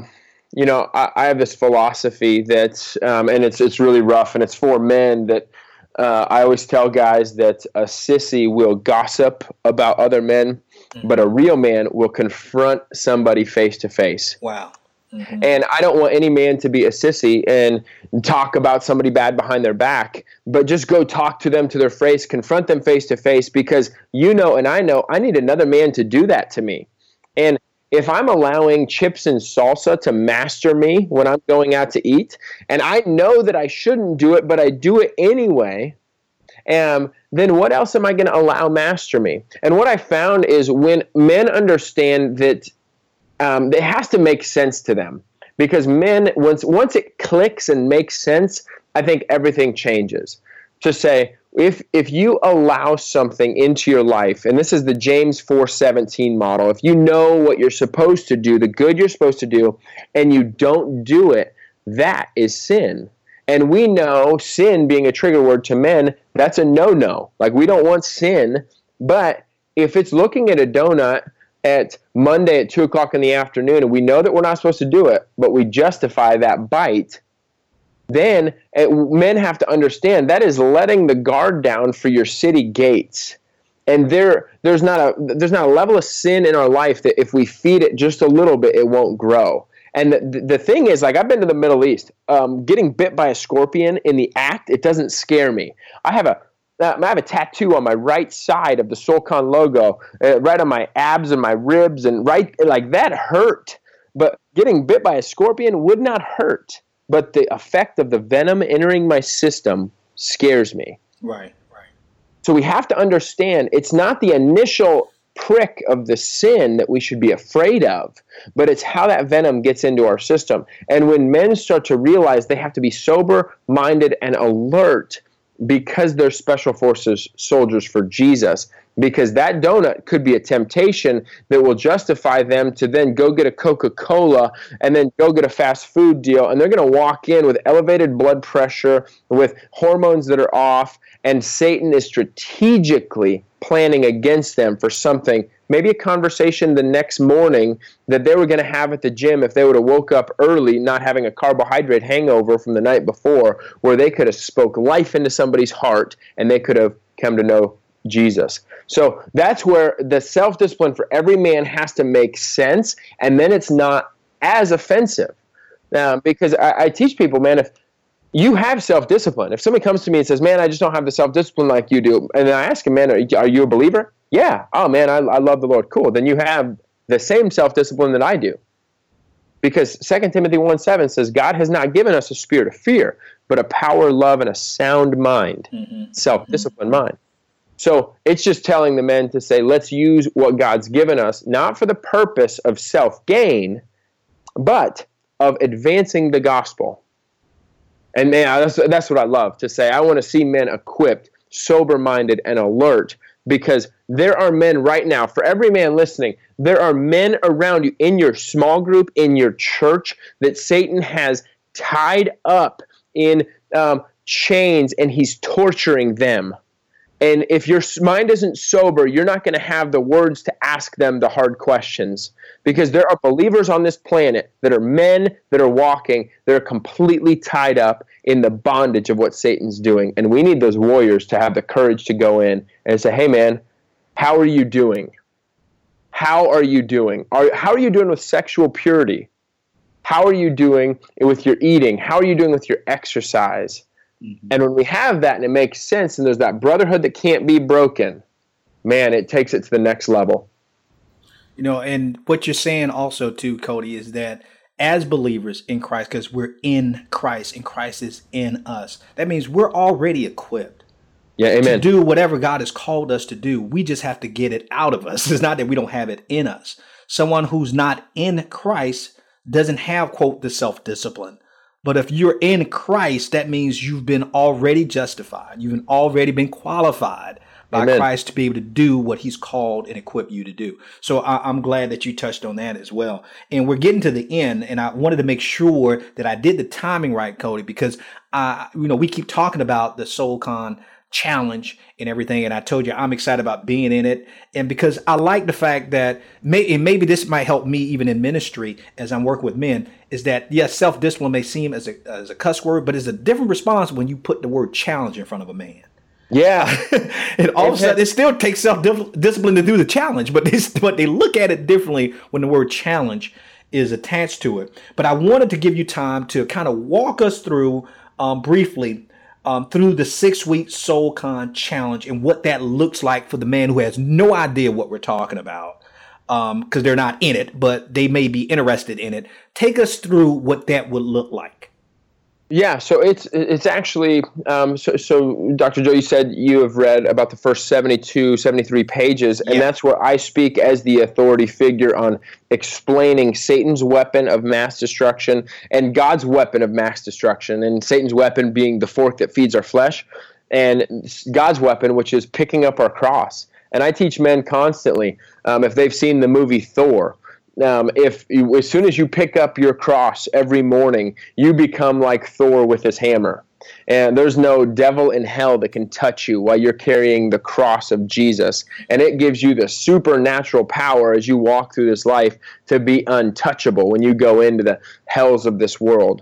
have this philosophy that, and it's really rough, and it's for men that I always tell guys that a sissy will gossip about other men, but a real man will confront somebody face to face. Wow. Mm-hmm. And I don't want any man to be a sissy and talk about somebody bad behind their back, but just go talk to them to their face, confront them face to face, because and I know I need another man to do that to me. And if I'm allowing chips and salsa to master me when I'm going out to eat, and I know that I shouldn't do it, but I do it anyway, then what else am I going to allow master me? And what I found is when men understand that it has to make sense to them, because men, once it clicks and makes sense, I think everything changes. To say, if you allow something into your life, and this is the James 4:17 model, if you know what you're supposed to do, the good you're supposed to do, and you don't do it, that is sin. And we know sin being a trigger word to men, that's a no-no. Like, we don't want sin, but if it's looking at a donut at Monday at 2 o'clock in the afternoon, and we know that we're not supposed to do it, but we justify that bite, then men have to understand that is letting the guard down for your city gates. And there's not a level of sin in our life that if we feed it just a little bit, it won't grow. And the thing is, like, I've been to the Middle East. Getting bit by a scorpion in the act, it doesn't scare me. I have a tattoo on my right side of the Solcon logo, right on my abs and my ribs, and right, like, that hurt. But getting bit by a scorpion would not hurt. But the effect of the venom entering my system scares me. Right. So we have to understand it's not the initial prick of the sin that we should be afraid of, but it's how that venom gets into our system. And when men start to realize they have to be sober-minded and alert because they're special forces soldiers for Jesus, because that donut could be a temptation that will justify them to then go get a Coca-Cola and then go get a fast food deal, and they're going to walk in with elevated blood pressure, with hormones that are off, and Satan is strategically planning against them for something, maybe a conversation the next morning that they were going to have at the gym if they would have woke up early, not having a carbohydrate hangover from the night before, where they could have spoke life into somebody's heart and they could have come to know Jesus. So that's where the self-discipline for every man has to make sense, and then it's not as offensive. Because I teach people, man, if you have self-discipline, if somebody comes to me and says, man, I just don't have the self-discipline like you do, and I ask him, man, are you a believer? Yeah. Oh, man, I love the Lord. Cool. Then you have the same self-discipline that I do. Because 2 Timothy 1:7 says, God has not given us a spirit of fear, but a power, love, and a sound mind, self-disciplined mind. So it's just telling the men to say, let's use what God's given us, not for the purpose of self-gain, but of advancing the gospel. And man, that's what I love to say. I want to see men equipped, sober-minded, and alert, because there are men right now, for every man listening, there are men around you in your small group, in your church, that Satan has tied up in chains, and he's torturing them. And if your mind isn't sober, you're not going to have the words to ask them the hard questions, because there are believers on this planet that are men that are walking, that are completely tied up in the bondage of what Satan's doing. And we need those warriors to have the courage to go in and say, hey, man, how are you doing? How are you doing? How are you doing with sexual purity? How are you doing with your eating? How are you doing with your exercise? And when we have that and it makes sense and there's that brotherhood that can't be broken, man, it takes it to the next level. You know, and what you're saying also too, Cody, is that as believers in Christ, because we're in Christ and Christ is in us, that means we're already equipped. Yeah, amen. To do whatever God has called us to do. We just have to get it out of us. It's not that we don't have it in us. Someone who's not in Christ doesn't have, quote, the self-discipline. But if you're in Christ, that means you've been already justified. You've already been qualified by Amen. Christ to be able to do what he's called and equipped you to do. So I'm glad that you touched on that as well. And we're getting to the end, and I wanted to make sure that I did the timing right, Cody, because we keep talking about the SoulCon challenge and everything. And I told you I'm excited about being in it. And because I like the fact that maybe this might help me even in ministry as I'm working with men, is that, yes, self-discipline may seem as a cuss word, but it's a different response when you put the word challenge in front of a man. Yeah. And all of a sudden, it still takes self-discipline to do the challenge, but they look at it differently when the word challenge is attached to it. But I wanted to give you time to kind of walk us through briefly through the 6-week SoulCon challenge and what that looks like for the man who has no idea what we're talking about, because they're not in it, but they may be interested in it. Take us through what that would look like. Yeah, so it's actually, so Dr. Joe, you said you have read about the first 72, 73 pages, and that's where I speak as the authority figure on explaining Satan's weapon of mass destruction and God's weapon of mass destruction, and Satan's weapon being the fork that feeds our flesh, and God's weapon, which is picking up our cross. And I teach men constantly, if they've seen the movie Thor, as soon as you pick up your cross every morning, you become like Thor with his hammer. And there's no devil in hell that can touch you while you're carrying the cross of Jesus. And it gives you the supernatural power as you walk through this life to be untouchable when you go into the hells of this world.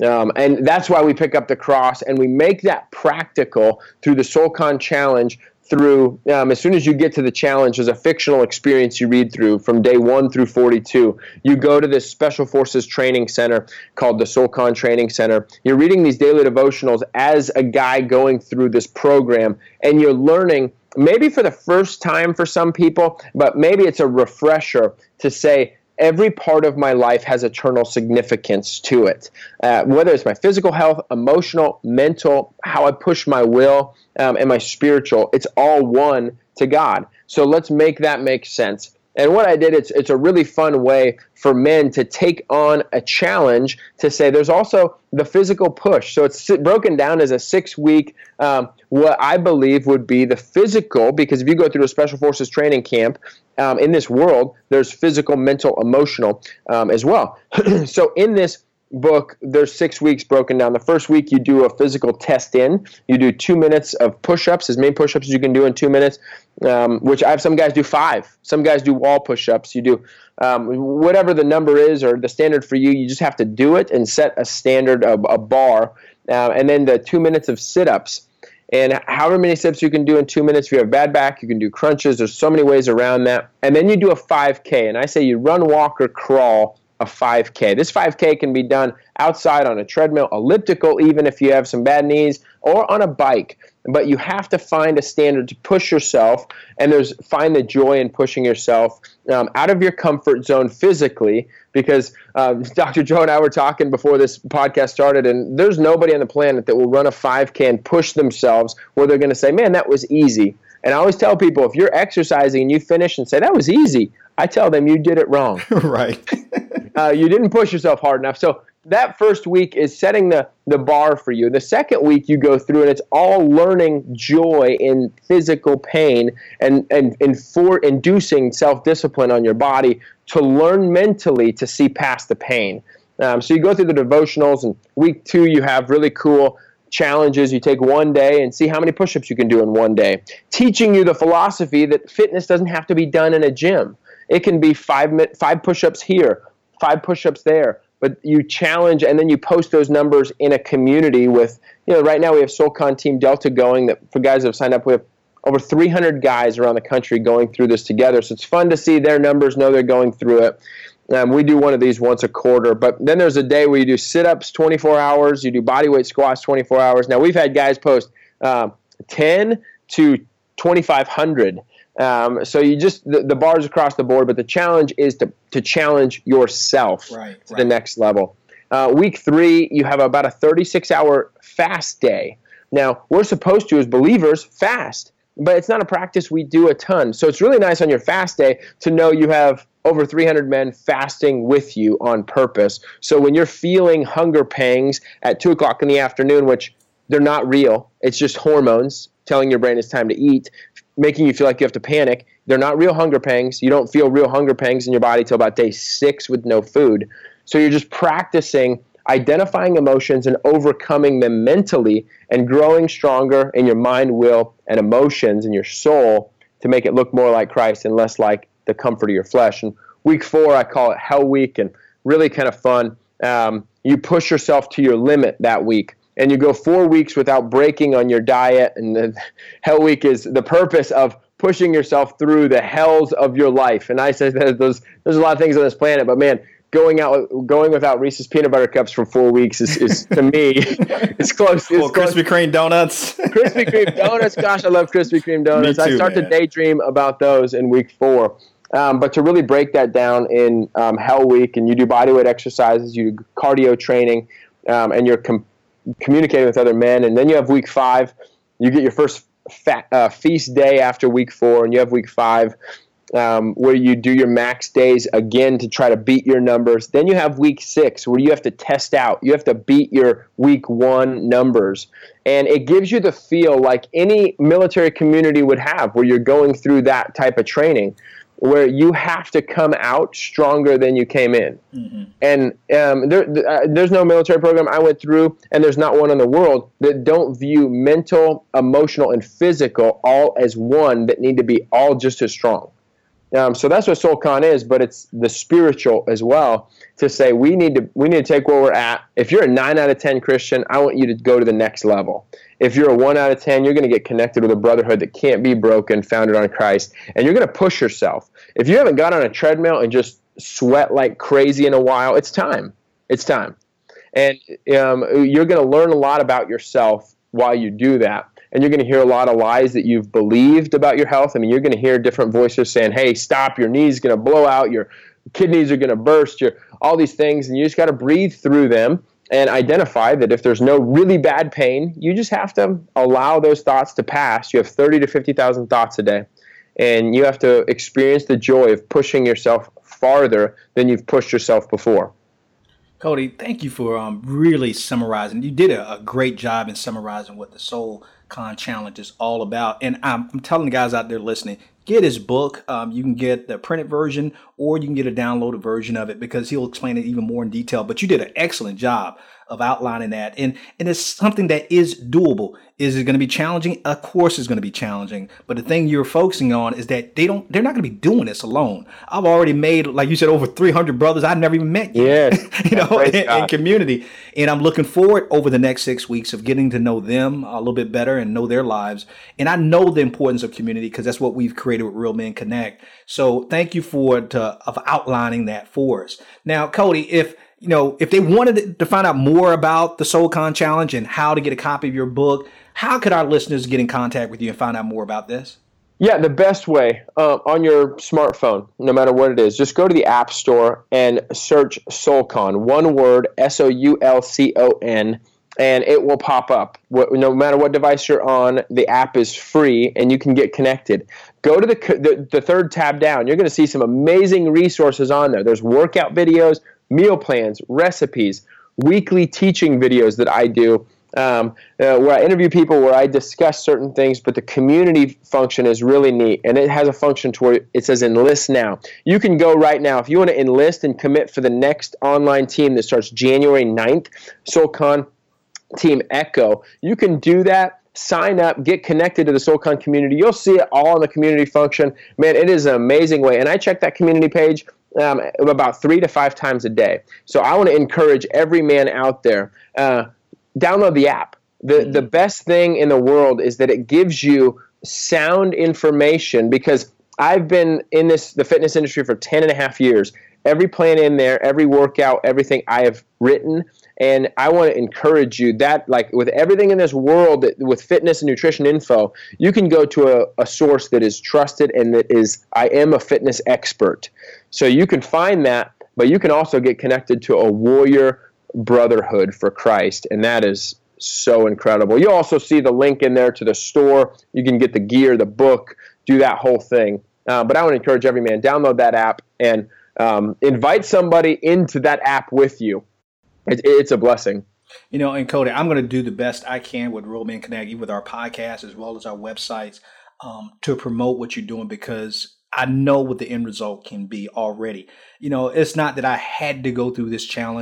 And that's why we pick up the cross, and we make that practical through the SoulCon challenge. Through as soon as you get to the challenge, there's a fictional experience you read through from day 1 through 42. You go to this Special Forces Training Center called the SoulCon Training Center. You're reading these daily devotionals as a guy going through this program, and you're learning, maybe for the first time for some people, but maybe it's a refresher to say, every part of my life has eternal significance to it, whether it's my physical health, emotional, mental, how I push my will, and my spiritual. It's all one to God. So let's make that make sense. And what I did, it's a really fun way for men to take on a challenge to say there's also the physical push. So it's broken down as a 6-week, what I believe would be the physical, because if you go through a Special Forces training camp in this world, there's physical, mental, emotional as well. So in this book, there's 6 weeks broken down. The first week, you do a physical test in. You do 2 minutes of push-ups, as many push-ups as you can do in 2 minutes, which I have some guys do 5. Some guys do wall push-ups. You do whatever the number is or the standard for you. You just have to do it and set a standard, a bar. And then the 2 minutes of sit-ups. And however many sit-ups you can do in 2 minutes. If you have bad back, you can do crunches. There's so many ways around that. And then you do a 5K. And I say you run, walk, or crawl a 5K. This 5K can be done outside on a treadmill, elliptical, even if you have some bad knees, or on a bike. But you have to find a standard to push yourself, and find the joy in pushing yourself out of your comfort zone physically, because Dr. Joe and I were talking before this podcast started, and there's nobody on the planet that will run a 5K and push themselves where they're going to say, man, that was easy. And I always tell people, if you're exercising and you finish and say, that was easy, I tell them you did it wrong. Right. You didn't push yourself hard enough. So that first week is setting the bar for you. The second week you go through, and it's all learning joy in physical pain and for inducing self-discipline on your body to learn mentally to see past the pain. So you go through the devotionals, and week 2 you have really cool challenges. You take one day and see how many push-ups you can do in one day, teaching you the philosophy that fitness doesn't have to be done in a gym. It can be 5 push-ups here, 5 push-ups there. But you challenge, and then you post those numbers in a community with, right now we have SoulCon Team Delta going, that for guys that have signed up, we have over 300 guys around the country going through this together. So it's fun to see their numbers, know they're going through it. We do one of these once a quarter. But then there's a day where you do sit-ups 24 hours, you do bodyweight squats 24 hours. Now we've had guys post 10 to 2,500. So you just, the bars across the board, but the challenge is to challenge yourself to the next level. Week 3, you have about a 36-hour fast day. Now, we're supposed to, as believers, fast, but it's not a practice we do a ton. So it's really nice on your fast day to know you have over 300 men fasting with you on purpose. So when you're feeling hunger pangs at 2 o'clock in the afternoon, which they're not real, it's just hormones telling your brain it's time to eat, making you feel like you have to panic. They're not real hunger pangs. You don't feel real hunger pangs in your body till about day 6 with no food. So you're just practicing identifying emotions and overcoming them mentally and growing stronger in your mind, will, and emotions in your soul to make it look more like Christ and less like the comfort of your flesh. And week 4, I call it Hell Week, and really kind of fun. You push yourself to your limit that week, and you go 4 weeks without breaking on your diet. And the Hell Week is the purpose of pushing yourself through the hells of your life. And I say that there's a lot of things on this planet, but man, going without Reese's peanut butter cups for 4 weeks is to me, it's close. Or Krispy Kreme donuts. Krispy Kreme donuts. Gosh, I love Krispy Kreme donuts. Me too, I start to daydream about those in week 4. But to really break that down in Hell Week, and you do bodyweight exercises, you do cardio training, and you're communicating with other men. And then you have week 5. You get your first feast day after week 4, and you have week 5 where you do your max days again to try to beat your numbers. Then you have week 6 where you have to test out. You have to beat your week 1 numbers. And it gives you the feel like any military community would have where you're going through that type of training, where you have to come out stronger than you came in. Mm-hmm. And there's no military program I went through, and there's not one in the world, that don't view mental, emotional, and physical all as one, that need to be all just as strong. So that's what SoulCon is, but it's the spiritual as well, to say we need to take where we're at. If you're a 9 out of 10 Christian, I want you to go to the next level. If you're a 1 out of 10, you're going to get connected with a brotherhood that can't be broken, founded on Christ, and you're going to push yourself. If you haven't got on a treadmill and just sweat like crazy in a while, it's time. It's time. And you're going to learn a lot about yourself while you do that. And you're going to hear a lot of lies that you've believed about your health. I mean, you're going to hear different voices saying, hey, stop, your knee's going to blow out, your kidneys are going to burst, all these things. And you just got to breathe through them and identify that if there's no really bad pain, you just have to allow those thoughts to pass. You have 30 to 50,000 thoughts a day. And you have to experience the joy of pushing yourself farther than you've pushed yourself before. Cody, thank you for really summarizing. You did a great job in summarizing what the SoulCon Challenge is all about. And I'm telling the guys out there listening, get his book. You can get the printed version, or you can get a downloaded version of it, because he'll explain it even more in detail. But you did an excellent job of outlining that. And it's something that is doable. Is it going to be challenging? Of course it's going to be challenging. But the thing you're focusing on is that they're not going to be doing this alone. I've already made, like you said, over 300 brothers I've never even met yet. Yes. in community. And I'm looking forward over the next 6 weeks of getting to know them a little bit better and know their lives. And I know the importance of community, because that's what we've created with Real Men Connect. So thank you for outlining that for us. Now, Cody, if they wanted to find out more about the SoulCon Challenge and how to get a copy of your book, how could our listeners get in contact with you and find out more about this? Yeah, the best way on your smartphone, no matter what it is, just go to the App Store and search SoulCon, one word, SOULCON, and it will pop up. No matter what device you're on, the app is free and you can get connected. Go to the third tab down. You're going to see some amazing resources on there. There's workout videos, meal plans, recipes, weekly teaching videos that I do, where I interview people, where I discuss certain things, but the community function is really neat. And it has a function to where it says enlist now. You can go right now. If you want to enlist and commit for the next online team that starts January 9th, SoulCon Team Echo, you can do that. Sign up, get connected to the SoulCon community. You'll see it all in the community function. Man, it is an amazing way. And I check that community page about 3 to 5 times a day. So I want to encourage every man out there, download the app. The best thing in the world is that it gives you sound information, because I've been in the fitness industry for 10 and a half years. Every plan in there, every workout, everything I have written. And I want to encourage you that, like with everything in this world, with fitness and nutrition info, you can go to a source that is trusted and that is, I am a fitness expert. So you can find that, but you can also get connected to a warrior brotherhood for Christ. And that is so incredible. You'll also see the link in there to the store. You can get the gear, the book, do that whole thing. But I want to encourage every man, download that app and invite somebody into that app with you. It's a blessing. And Cody, I'm going to do the best I can with Real Men Connect, with our podcast as well as our websites, to promote what you're doing, because I know what the end result can be already. It's not that I had to go through this challenge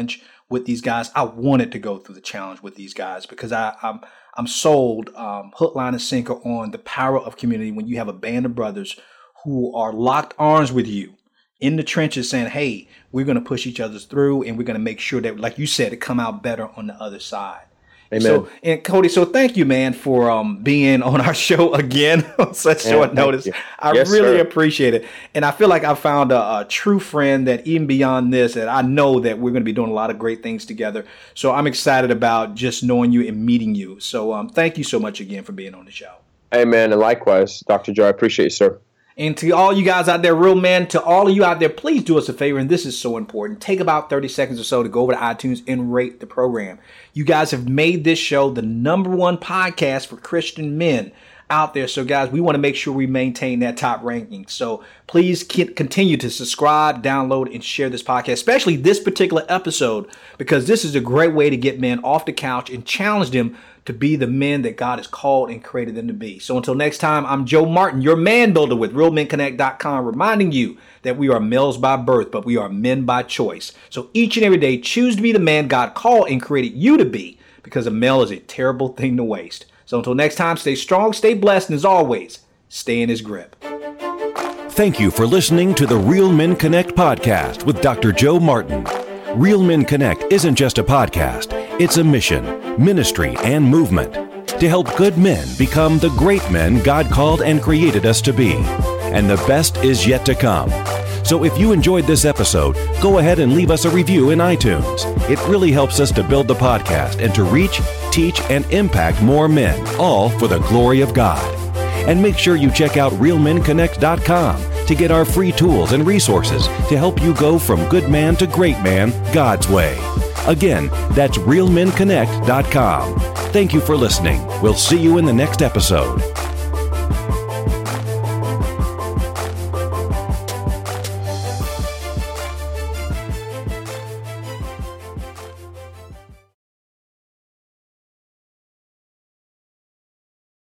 with these guys. I wanted to go through the challenge with these guys because I'm sold hook, line, and sinker on the power of community when you have a band of brothers who are locked arms with you in the trenches saying, hey, we're going to push each other through and we're going to make sure that, like you said, it come out better on the other side. Amen. And Cody, so thank you, man, for being on our show again on such short notice. I really appreciate it. And I feel like I found a true friend that even beyond this, that I know that we're going to be doing a lot of great things together. So I'm excited about just knowing you and meeting you. So thank you so much again for being on the show. Amen. And likewise, Dr. Joe, I appreciate you, sir. And to all you guys out there, real men, to all of you out there, please do us a favor, and this is so important. Take about 30 seconds or so to go over to iTunes and rate the program. You guys have made this show the #1 podcast for Christian men out there. So, guys, we want to make sure we maintain that top ranking. So please continue to subscribe, download, and share this podcast, especially this particular episode, because this is a great way to get men off the couch and challenge them to be the men that God has called and created them to be. So until next time, I'm Joe Martin, your man builder with RealMenConnect.com, reminding you that we are males by birth, but we are men by choice. So each and every day, choose to be the man God called and created you to be, because a male is a terrible thing to waste. So until next time, stay strong, stay blessed, and as always, stay in his grip. Thank you for listening to the Real Men Connect podcast with Dr. Joe Martin. Real Men Connect isn't just a podcast, it's a mission, ministry, and movement to help good men become the great men God called and created us to be. And the best is yet to come. So if you enjoyed this episode, go ahead and leave us a review in iTunes. It really helps us to build the podcast and to reach, teach, and impact more men, all for the glory of God. And make sure you check out RealMenConnect.com to get our free tools and resources to help you go from good man to great man God's way. Again, that's RealMenConnect.com. Thank you for listening. We'll see you in the next episode.